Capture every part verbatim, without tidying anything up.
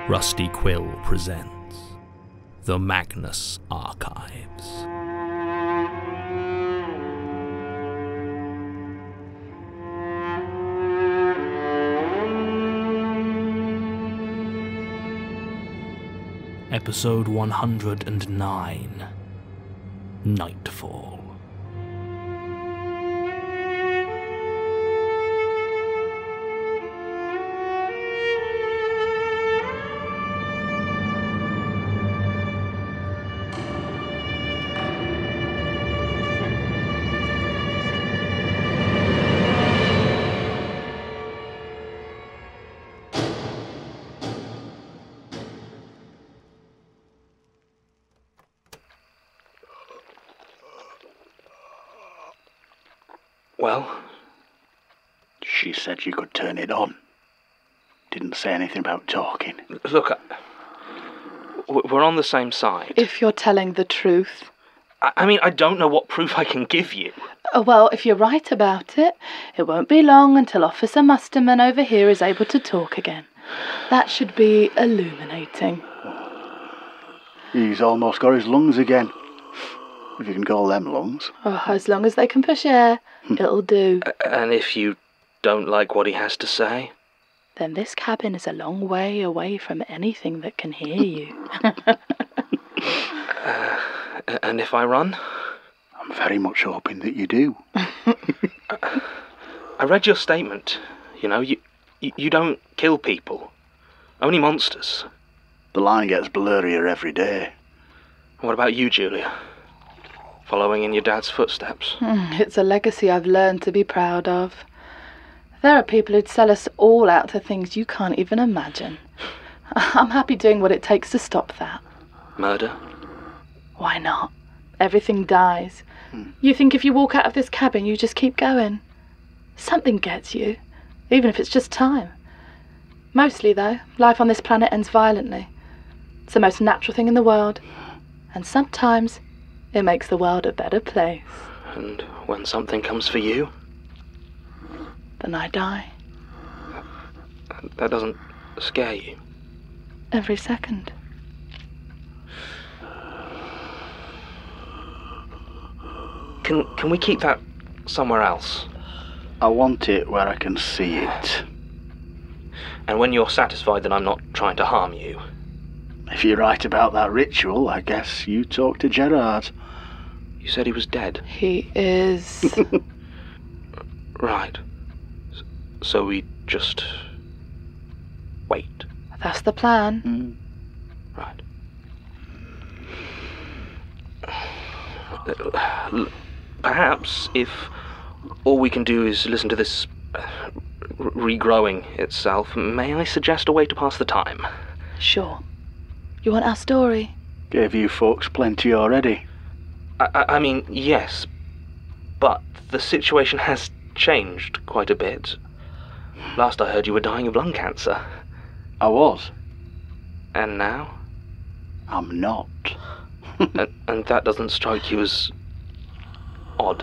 Rusty Quill presents The Magnus Archives. Episode one hundred nine, Nightfall. Well? She said you could turn it on. Didn't say anything about talking. Look, I, we're on the same side. If you're telling the truth. I, I mean, I don't know what proof I can give you. Oh, well, if you're right about it, it won't be long until Officer Musterman over here is able to talk again. That should be illuminating. He's almost got his lungs again. If you can call them lungs. Oh, as long as they can push air, it'll do. And if you don't like what he has to say? Then this cabin is a long way away from anything that can hear you. uh, and if I run? I'm very much hoping that you do. I read your statement. You know, you, you you don't kill people. Only monsters. The line gets blurrier every day. What about you, Julia? Following in your dad's footsteps? Mm, it's a legacy I've learned to be proud of. There are people who'd sell us all out to things you can't even imagine. I'm happy doing what it takes to stop that. Murder? Why not? Everything dies. Hmm. You think if you walk out of this cabin, you just keep going. Something gets you, even if it's just time. Mostly, though, life on this planet ends violently. It's the most natural thing in the world. And sometimes it makes the world a better place. And when something comes for you? Then I die. That doesn't scare you? Every second. Can can we keep that somewhere else? I want it where I can see it. And when you're satisfied that I'm not trying to harm you? If you're right about that ritual, I guess you talk to Gerard. You said he was dead. He is. Right. So we just wait. That's the plan. Mm. Right. Perhaps if all we can do is listen to this regrowing itself, may I suggest a way to pass the time? Sure. You want our story? Gave you folks plenty already. I, I mean, yes, but the situation has changed quite a bit. Last I heard you were dying of lung cancer. I was. And now? I'm not. and, and that doesn't strike you as odd?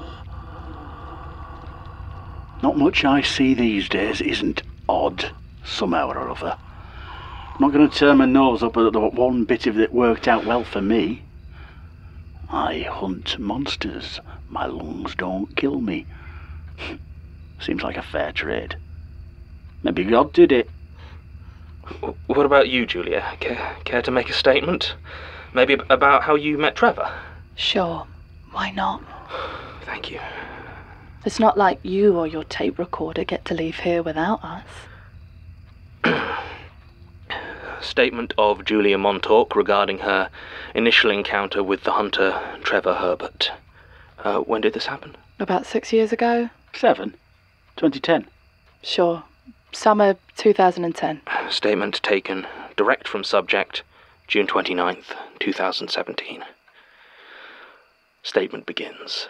Not much I see these days isn't odd, somehow or other. I'm not going to turn my nose up at the one bit of it worked out well for me. I hunt monsters. My lungs don't kill me. Seems like a fair trade. Maybe God did it. What about you, Julia? Care, care to make a statement? Maybe about how you met Trevor? Sure. Why not? Thank you. It's not like you or your tape recorder get to leave here without us. Statement of Julia Montauk regarding her initial encounter with the hunter Trevor Herbert. Uh, when did this happen? About six years ago. Seven? twenty ten? Sure. Summer two thousand ten. Statement taken direct from subject, June twenty-ninth, two thousand seventeen. Statement begins.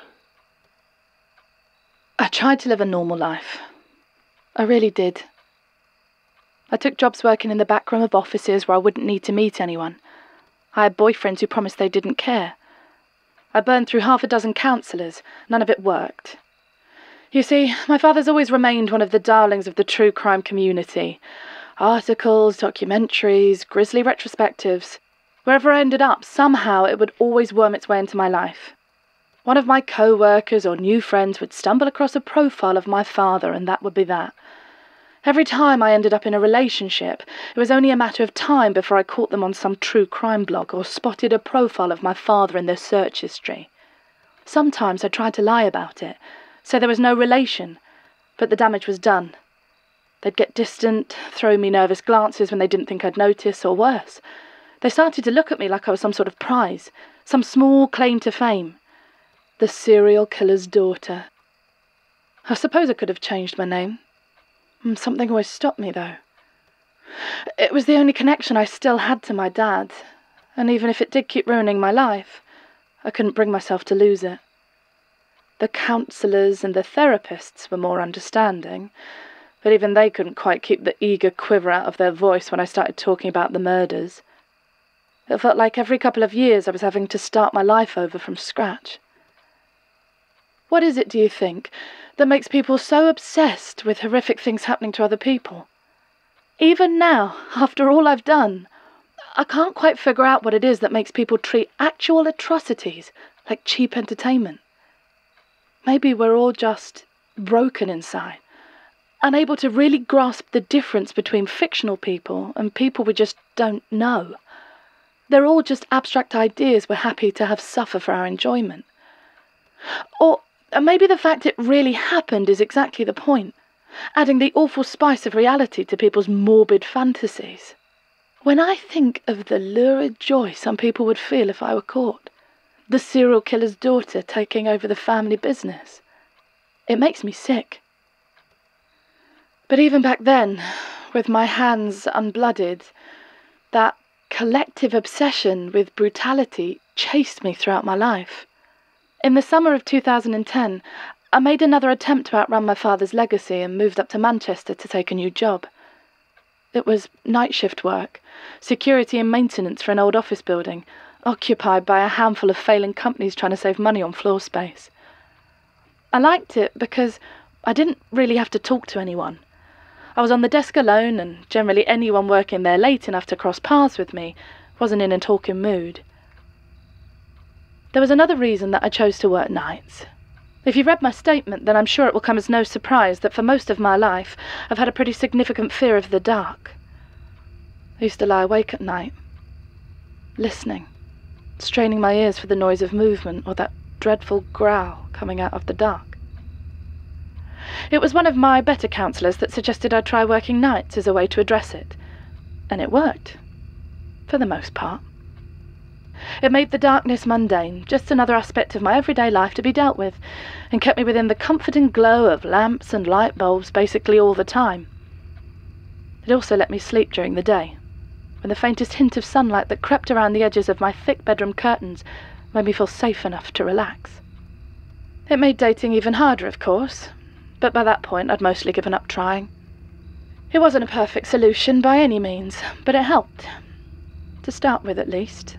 I tried to live a normal life. I really did. I took jobs working in the back room of offices where I wouldn't need to meet anyone. I had boyfriends who promised they didn't care. I burned through half a dozen counsellors. None of it worked. You see, my father's always remained one of the darlings of the true crime community. Articles, documentaries, grisly retrospectives. Wherever I ended up, somehow it would always worm its way into my life. One of my co-workers or new friends would stumble across a profile of my father, and that would be that. Every time I ended up in a relationship, it was only a matter of time before I caught them on some true crime blog or spotted a profile of my father in their search history. Sometimes I tried to lie about it, say there was no relation, but the damage was done. They'd get distant, throw me nervous glances when they didn't think I'd notice, or worse. They started to look at me like I was some sort of prize, some small claim to fame. The serial killer's daughter. I suppose I could have changed my name. Something always stopped me, though. It was the only connection I still had to my dad, and even if it did keep ruining my life, I couldn't bring myself to lose it. The counsellors and the therapists were more understanding, but even they couldn't quite keep the eager quiver out of their voice when I started talking about the murders. It felt like every couple of years I was having to start my life over from scratch. What is it, do you think, that makes people so obsessed with horrific things happening to other people? Even now, after all I've done, I can't quite figure out what it is that makes people treat actual atrocities like cheap entertainment. Maybe we're all just broken inside, unable to really grasp the difference between fictional people and people we just don't know. They're all just abstract ideas we're happy to have suffer for our enjoyment. Or maybe the fact it really happened is exactly the point, adding the awful spice of reality to people's morbid fantasies. When I think of the lurid joy some people would feel if I were caught, the serial killer's daughter taking over the family business, it makes me sick. But even back then, with my hands unblooded, that collective obsession with brutality chased me throughout my life. In the summer of two thousand ten, I made another attempt to outrun my father's legacy and moved up to Manchester to take a new job. It was night shift work, security and maintenance for an old office building, occupied by a handful of failing companies trying to save money on floor space. I liked it because I didn't really have to talk to anyone. I was on the desk alone, and generally anyone working there late enough to cross paths with me wasn't in a talking mood. There was another reason that I chose to work nights. If you've read my statement, then I'm sure it will come as no surprise that for most of my life I've had a pretty significant fear of the dark. I used to lie awake at night, listening, straining my ears for the noise of movement or that dreadful growl coming out of the dark. It was one of my better counsellors that suggested I try working nights as a way to address it, and it worked, for the most part. It made the darkness mundane, just another aspect of my everyday life to be dealt with, and kept me within the comforting glow of lamps and light bulbs basically all the time. It also let me sleep during the day, when the faintest hint of sunlight that crept around the edges of my thick bedroom curtains made me feel safe enough to relax. It made dating even harder, of course, but by that point I'd mostly given up trying. It wasn't a perfect solution by any means, but it helped. To start with, at least.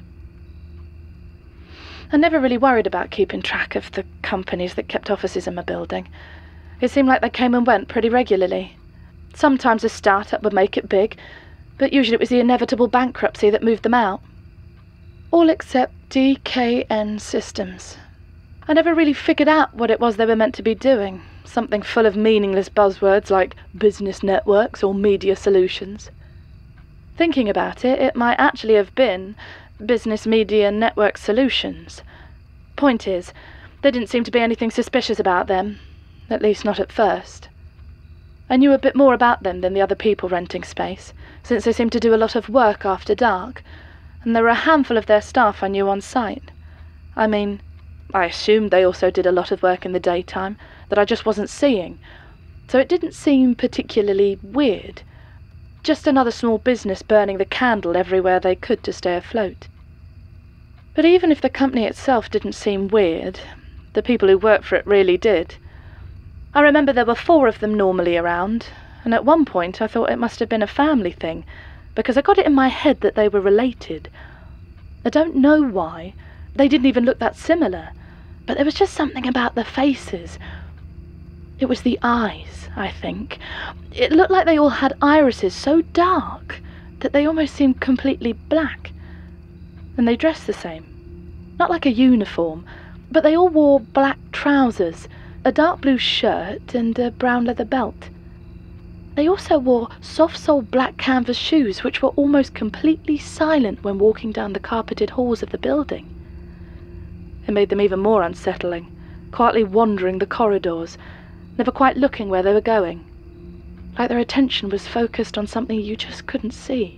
I never really worried about keeping track of the companies that kept offices in my building. It seemed like they came and went pretty regularly. Sometimes a start-up would make it big, but usually it was the inevitable bankruptcy that moved them out. All except D K N Systems. I never really figured out what it was they were meant to be doing, something full of meaningless buzzwords like business networks or media solutions. Thinking about it, it might actually have been Business Media Network Solutions. Point is, there didn't seem to be anything suspicious about them, at least not at first. I knew a bit more about them than the other people renting space, since they seemed to do a lot of work after dark, and there were a handful of their staff I knew on site. I mean, I assumed they also did a lot of work in the daytime that I just wasn't seeing, so it didn't seem particularly weird. Just another small business burning the candle everywhere they could to stay afloat. But even if the company itself didn't seem weird, the people who worked for it really did. I remember there were four of them normally around, and at one point I thought it must have been a family thing, because I got it in my head that they were related. I don't know why. They didn't even look that similar, but there was just something about their faces. It It was the eyes, I think. It looked like they all had irises so dark that they almost seemed completely black. And they dressed the same. Not like a uniform, but they all wore black trousers, a dark blue shirt and a brown leather belt. They also wore soft-soled black canvas shoes which were almost completely silent when walking down the carpeted halls of the building. It made them even more unsettling, quietly wandering the corridors, never quite looking where they were going, like their attention was focused on something you just couldn't see.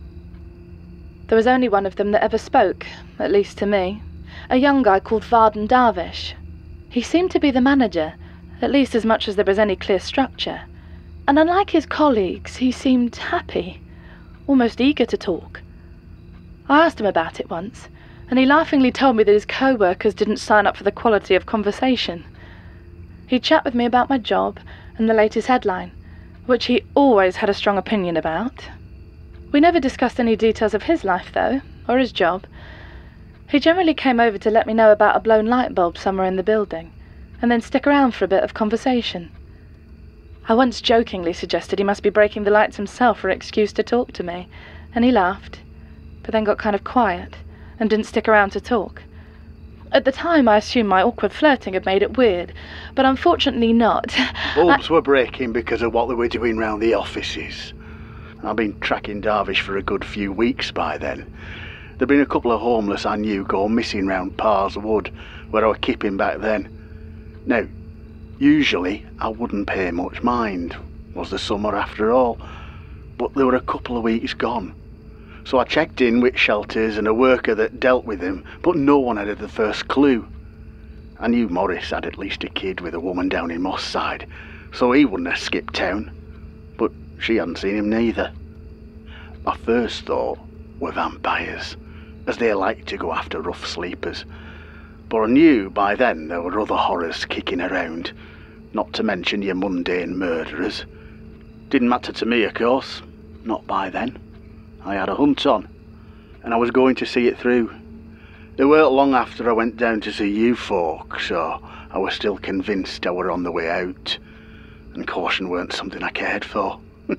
There was only one of them that ever spoke, at least to me, a young guy called Varden Darvish. He seemed to be the manager, at least as much as there was any clear structure, and unlike his colleagues, he seemed happy, almost eager to talk. I asked him about it once, and he laughingly told me that his co-workers didn't sign up for the quality of conversation. He'd chat with me about my job and the latest headline, which he always had a strong opinion about. We never discussed any details of his life, though, or his job. He generally came over to let me know about a blown light bulb somewhere in the building, and then stick around for a bit of conversation. I once jokingly suggested he must be breaking the lights himself for an excuse to talk to me, and he laughed, but then got kind of quiet and didn't stick around to talk. At the time, I assumed my awkward flirting had made it weird, but unfortunately not. Bulbs I... were breaking because of what they were doing round the offices. I've been tracking Darvish for a good few weeks by then. There'd been a couple of homeless I knew go missing round Parr's Wood, where I was keeping back then. Now, usually I wouldn't pay much mind, was the summer after all, but there were a couple of weeks gone. So I checked in with shelters and a worker that dealt with him, but no one had the first clue. I knew Morris had at least a kid with a woman down in Moss Side, so he wouldn't have skipped town, but she hadn't seen him neither. My first thought were vampires, as they like to go after rough sleepers, but I knew by then there were other horrors kicking around, not to mention your mundane murderers. Didn't matter to me, of course, not by then. I had a hunt on, and I was going to see it through. It weren't long after I went down to see you folk, so I was still convinced I were on the way out, and caution weren't something I cared for.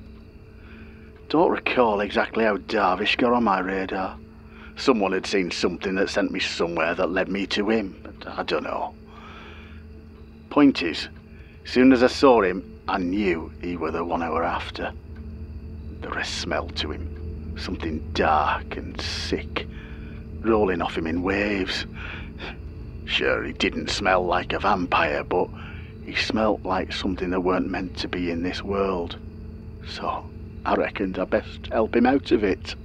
Don't recall exactly how Darvish got on my radar. Someone had seen something that sent me somewhere that led me to him, but I don't know. Point is, soon as I saw him, I knew he were the one I were after. There was a smell to him. Something dark and sick, rolling off him in waves. Sure, he didn't smell like a vampire, but he smelt like something that weren't meant to be in this world. So I reckoned I best help him out of it.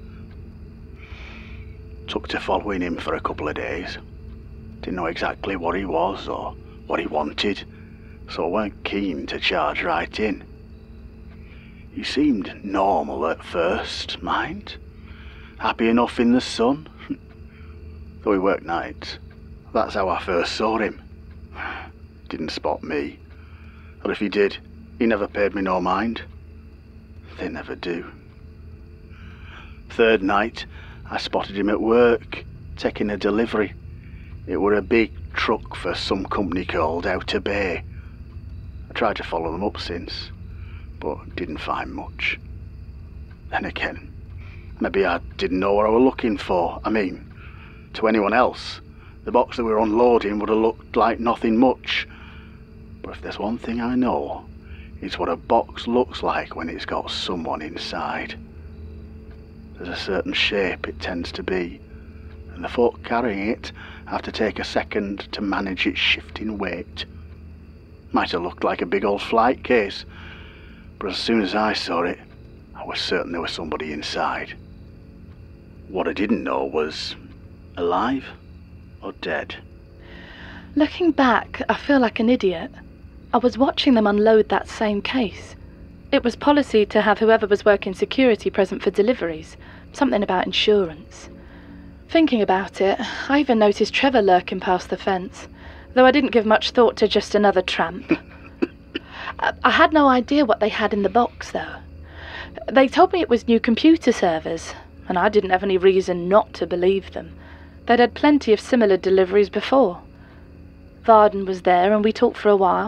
Took to following him for a couple of days. Didn't know exactly what he was or what he wanted, so I weren't keen to charge right in. He seemed normal at first, mind. Happy enough in the sun. Though he worked nights. That's how I first saw him. Didn't spot me. Or if he did, he never paid me no mind. They never do. Third night, I spotted him at work, taking a delivery. It were a big truck for some company called Outer Bay. I tried to follow them up since, but didn't find much. Then again, maybe I didn't know what I were looking for. I mean, to anyone else, the box that we were unloading would have looked like nothing much. But if there's one thing I know, it's what a box looks like when it's got someone inside. There's a certain shape it tends to be, and the folk carrying it have to take a second to manage its shifting weight. Might have looked like a big old flight case, but as soon as I saw it, I was certain there was somebody inside. What I didn't know was alive or dead. Looking back, I feel like an idiot. I was watching them unload that same case. It was policy to have whoever was working security present for deliveries, something about insurance. Thinking about it, I even noticed Trevor lurking past the fence, though I didn't give much thought to just another tramp. I had no idea what they had in the box, though. They told me it was new computer servers, and I didn't have any reason not to believe them. They'd had plenty of similar deliveries before. Varden was there, and we talked for a while.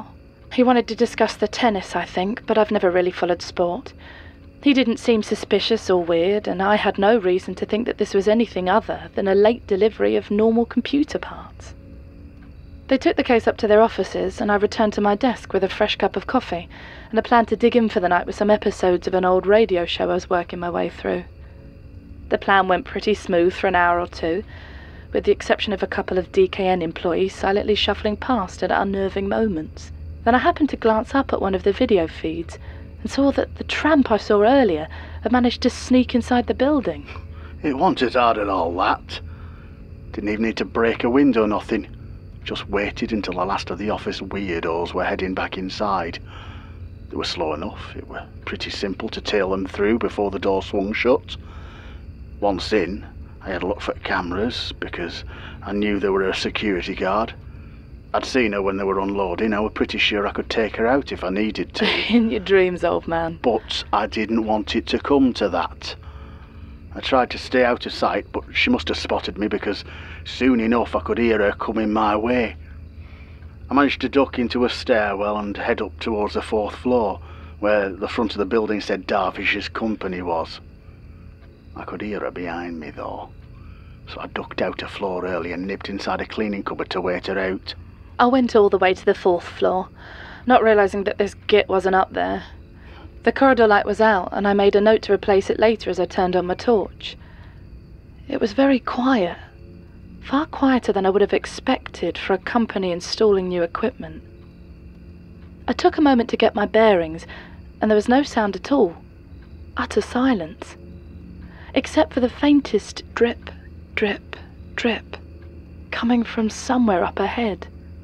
He wanted to discuss the tennis, I think, but I've never really followed sport. He didn't seem suspicious or weird, and I had no reason to think that this was anything other than a late delivery of normal computer parts. They took the case up to their offices, and I returned to my desk with a fresh cup of coffee and a plan to dig in for the night with some episodes of an old radio show I was working my way through. The plan went pretty smooth for an hour or two, with the exception of a couple of D K N employees silently shuffling past at unnerving moments. Then I happened to glance up at one of the video feeds and saw that the tramp I saw earlier had managed to sneak inside the building. It wasn't as hard at all, that. Didn't even need to break a window, nothing. Just waited until the last of the office weirdos were heading back inside. They were slow enough. It were pretty simple to tail them through before the door swung shut. Once in, I had a look for cameras because I knew there were a security guard. I'd seen her when they were unloading. I was pretty sure I could take her out if I needed to. In your dreams, old man. But I didn't want it to come to that. I tried to stay out of sight, but she must have spotted me because soon enough I could hear her coming my way. I managed to duck into a stairwell and head up towards the fourth floor, where the front of the building said Darvish's company was. I could hear her behind me, though, so I ducked out a floor early and nipped inside a cleaning cupboard to wait her out. I went all the way to the fourth floor, not realising that this git wasn't up there. The corridor light was out, and I made a note to replace it later as I turned on my torch. It was very quiet, far quieter than I would have expected for a company installing new equipment. I took a moment to get my bearings, and there was no sound at all. Utter silence. Except for the faintest drip, drip, drip, coming from somewhere up ahead.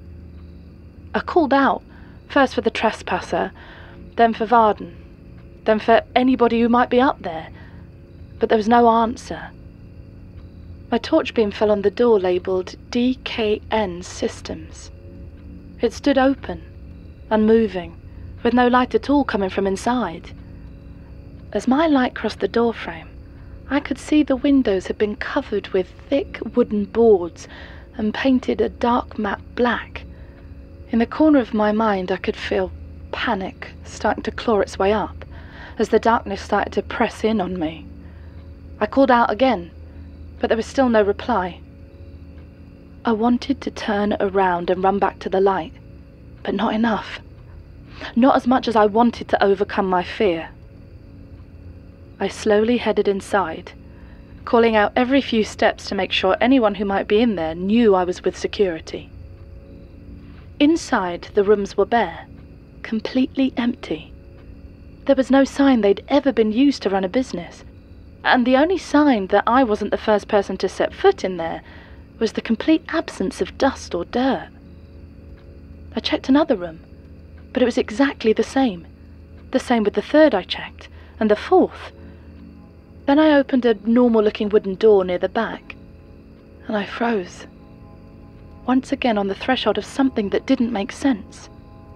I called out, first for the trespasser, then for Varden, then for anybody who might be up there, but there was no answer. My torch beam fell on the door labelled D K N Systems. It stood open, unmoving, with no light at all coming from inside. As my light crossed the doorframe, I could see the windows had been covered with thick wooden boards and painted a dark matte black. In the corner of my mind I could feel panic starting to claw its way up as the darkness started to press in on me. I called out again, but there was still no reply. I wanted to turn around and run back to the light, but not enough. Not as much as I wanted to overcome my fear. I slowly headed inside, calling out every few steps to make sure anyone who might be in there knew I was with security. Inside, the rooms were bare, completely empty. There was no sign they'd ever been used to run a business, and the only sign that I wasn't the first person to set foot in there was the complete absence of dust or dirt. I checked another room, but it was exactly the same. The same with the third I checked, and the fourth. Then I opened a normal-looking wooden door near the back, and I froze. Once again on the threshold of something that didn't make sense.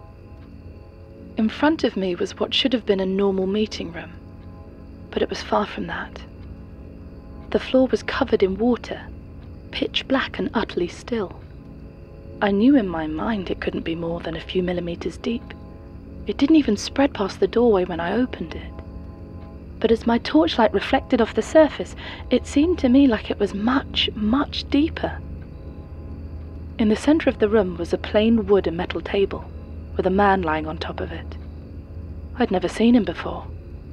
In front of me was what should have been a normal meeting room, but it was far from that. The floor was covered in water, pitch black and utterly still. I knew in my mind it couldn't be more than a few millimeters deep. It didn't even spread past the doorway when I opened it. But as my torchlight reflected off the surface, it seemed to me like it was much, much deeper. In the centre of the room was a plain wood and metal table, with a man lying on top of it. I'd never seen him before.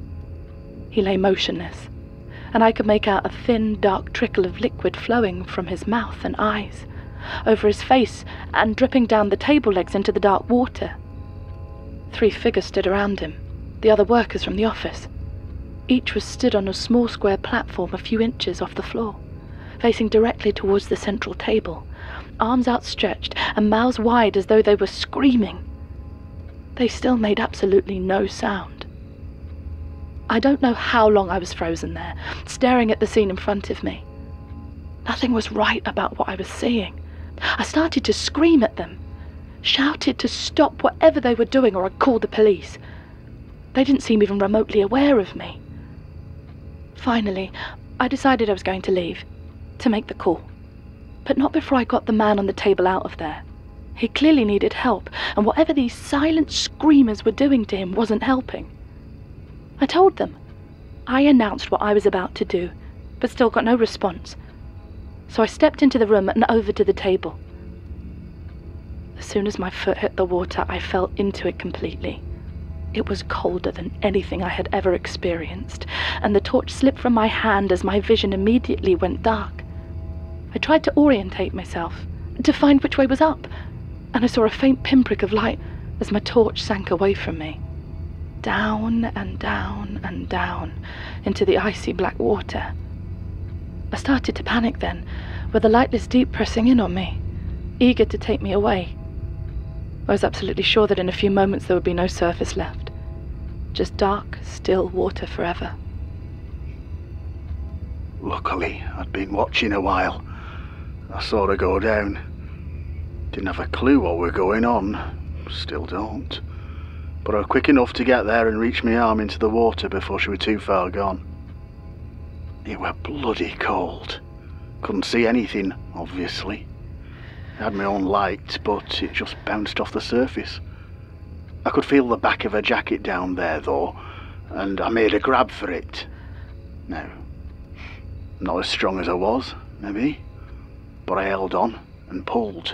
He lay motionless, and I could make out a thin, dark trickle of liquid flowing from his mouth and eyes, over his face, and dripping down the table legs into the dark water. Three figures stood around him, the other workers from the office. Each was stood on a small square platform a few inches off the floor, facing directly towards the central table, arms outstretched and mouths wide as though they were screaming. They still made absolutely no sound. I don't know how long I was frozen there, staring at the scene in front of me. Nothing was right about what I was seeing. I started to scream at them, shouted to stop whatever they were doing or I'd call the police. They didn't seem even remotely aware of me. Finally, I decided I was going to leave, to make the call. But not before I got the man on the table out of there. He clearly needed help, and whatever these silent screamers were doing to him wasn't helping. I told them. I announced what I was about to do, but still got no response. So I stepped into the room and over to the table. As soon as my foot hit the water, I fell into it completely. It was colder than anything I had ever experienced, and the torch slipped from my hand as my vision immediately went dark. I tried to orientate myself, to find which way was up, and I saw a faint pinprick of light as my torch sank away from me. Down and down and down into the icy black water. I started to panic then, with the lightless deep pressing in on me, eager to take me away. I was absolutely sure that in a few moments there would be no surface left. Just dark, still water forever. Luckily, I'd been watching a while. I saw her go down. Didn't have a clue what were going on. Still don't. But I was quick enough to get there and reach my arm into the water before she was too far gone. It were bloody cold. Couldn't see anything, obviously. I had my own light, but it just bounced off the surface. I could feel the back of her jacket down there, though, and I made a grab for it. Now, not as strong as I was, maybe, but I held on and pulled.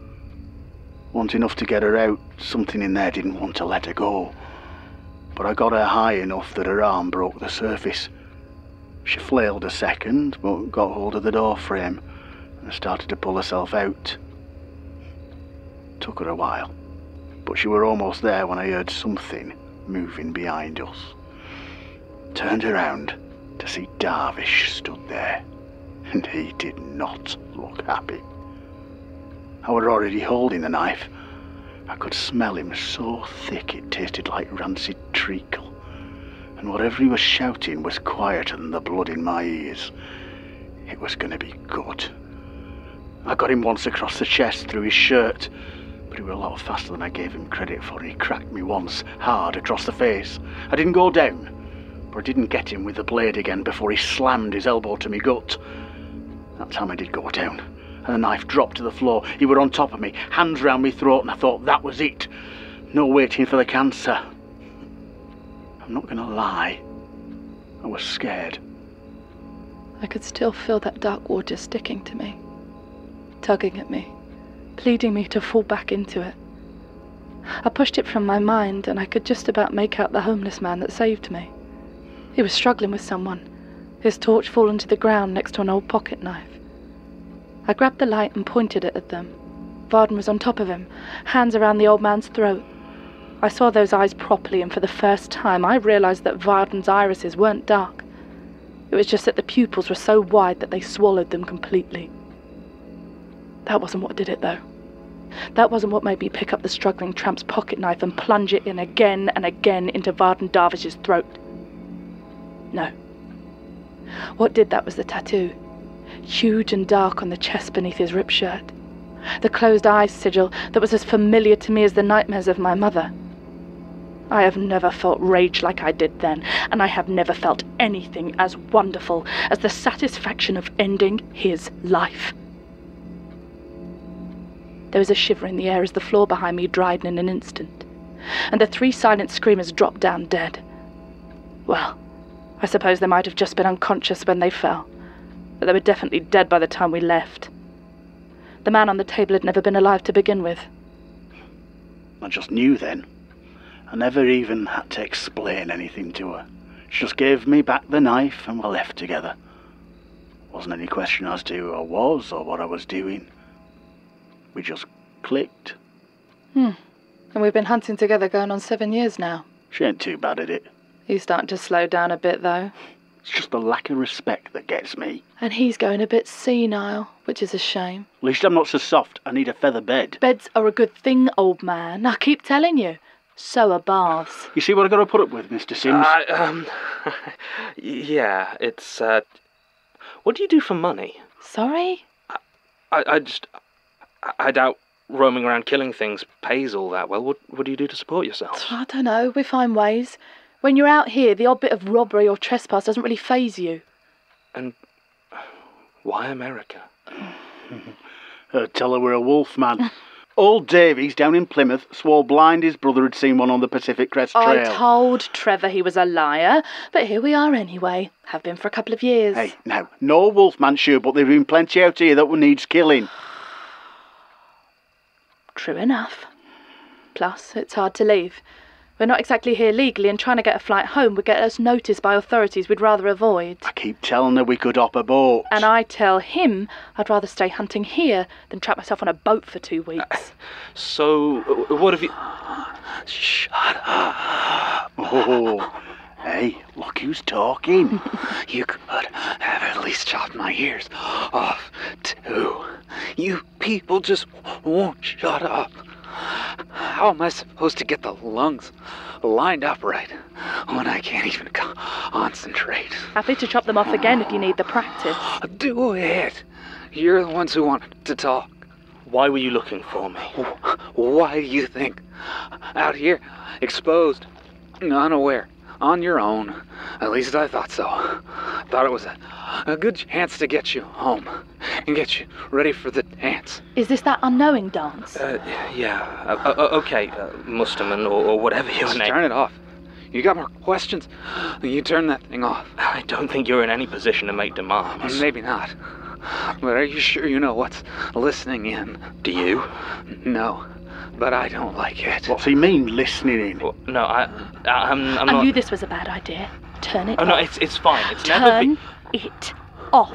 Wasn't enough to get her out. Something in there didn't want to let her go. But I got her high enough that her arm broke the surface. She flailed a second, but got hold of the door frame and started to pull herself out. Took her a while, but she were almost there when I heard something moving behind us. Turned around to see Darvish stood there, and he did not look happy. I were already holding the knife. I could smell him so thick it tasted like rancid treacle, and whatever he was shouting was quieter than the blood in my ears. It was going to be good. I got him once across the chest through his shirt, but he was a lot faster than I gave him credit for. He cracked me once, hard across the face. I didn't go down, but I didn't get him with the blade again before he slammed his elbow to me gut. That time I did go down, and the knife dropped to the floor. He were on top of me, hands round me throat, and I thought that was it. No waiting for the cancer. I'm not gonna lie, I was scared. I could still feel that dark water sticking to me, tugging at me, pleading me to fall back into it. I pushed it from my mind, and I could just about make out the homeless man that saved me. He was struggling with someone, his torch fallen to the ground next to an old pocket knife. I grabbed the light and pointed it at them. Varden was on top of him, hands around the old man's throat. I saw those eyes properly, and for the first time I realized that Varden's irises weren't dark. It was just that the pupils were so wide that they swallowed them completely. That wasn't what did it, though. That wasn't what made me pick up the struggling tramp's pocket knife and plunge it in again and again into Varden Darvish's throat. No. What did that was the tattoo, huge and dark on the chest beneath his ripped shirt. The closed eyes sigil that was as familiar to me as the nightmares of my mother. I have never felt rage like I did then, and I have never felt anything as wonderful as the satisfaction of ending his life. There was a shiver in the air as the floor behind me dried in an instant, and the three silent screamers dropped down dead. Well, I suppose they might have just been unconscious when they fell, but they were definitely dead by the time we left. The man on the table had never been alive to begin with. I just knew then. I never even had to explain anything to her. She just gave me back the knife and we left together. Wasn't any question as to who I was or what I was doing. We just clicked. Hmm. And we've been hunting together going on seven years now. She ain't too bad at it. He's starting to slow down a bit, though. It's just the lack of respect that gets me. And he's going a bit senile, which is a shame. At least I'm not so soft. I need a feather bed. Beds are a good thing, old man. I keep telling you. So are baths. You see what I've got to put up with, Mister Sims? Uh, um, yeah, it's, uh... What do you do for money? Sorry? I, I just... I doubt roaming around killing things pays all that well. What, what do you do to support yourselves? I don't know. We find ways. When you're out here, the odd bit of robbery or trespass doesn't really faze you. And why America? uh, tell her we're a wolf, man. Old Davies down in Plymouth swore blind his brother had seen one on the Pacific Crest Trail. I told Trevor he was a liar, but here we are anyway. Have been for a couple of years. Hey, now, no Wolfman sure, but there've been plenty out here that needs killing. True enough. Plus, it's hard to leave. We're not exactly here legally, and trying to get a flight home would get us noticed by authorities we'd rather avoid. I keep telling her we could hop a boat. And I tell him I'd rather stay hunting here than trap myself on a boat for two weeks. So, uh, what have you... Shut up. Oh, hey, look who's talking. You could have at least chopped my ears off, too. You people just won't shut up. How am I supposed to get the lungs lined up right when I can't even concentrate? Happy to chop them off again if you need the practice. Do it. You're the ones who wanted to talk. Why were you looking for me? Why do you think? Out here, exposed, unaware, on your own. At least I thought so. Thought it was a, a good chance to get you home and get you ready for the dance. Is this that unknowing dance? Uh, yeah. Uh, uh, okay, uh, Musterman, or, or whatever your Just name. turn it off. You got more questions? You turn that thing off. I don't think you're in any position to make demands. Maybe not. But are you sure you know what's listening in? Do you? No, but I don't like it. What's he mean, listening in? Well, no, I, I, I'm, I'm I not... knew this was a bad idea. Turn it Oh, off. no, it's, it's fine. It's never Turn been... it off.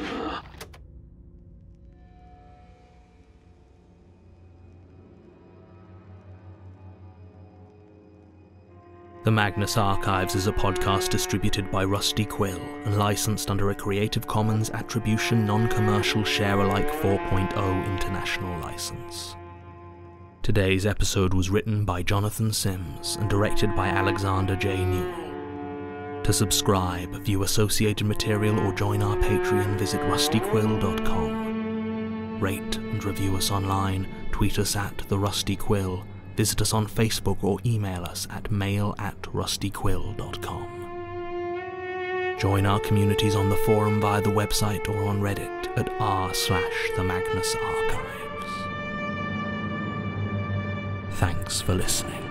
The Magnus Archives is a podcast distributed by Rusty Quill and licensed under a Creative Commons Attribution Non-Commercial Share-alike four point oh International License. Today's episode was written by Jonathan Sims and directed by Alexander J. Newell. To subscribe, view associated material or join our Patreon, visit rusty quill dot com. Rate and review us online, tweet us at The Rusty Quill, visit us on Facebook or email us at mail at rusty quill dot com. Join our communities on the forum via the website or on Reddit at r slash the Magnus Archives. Thanks for listening.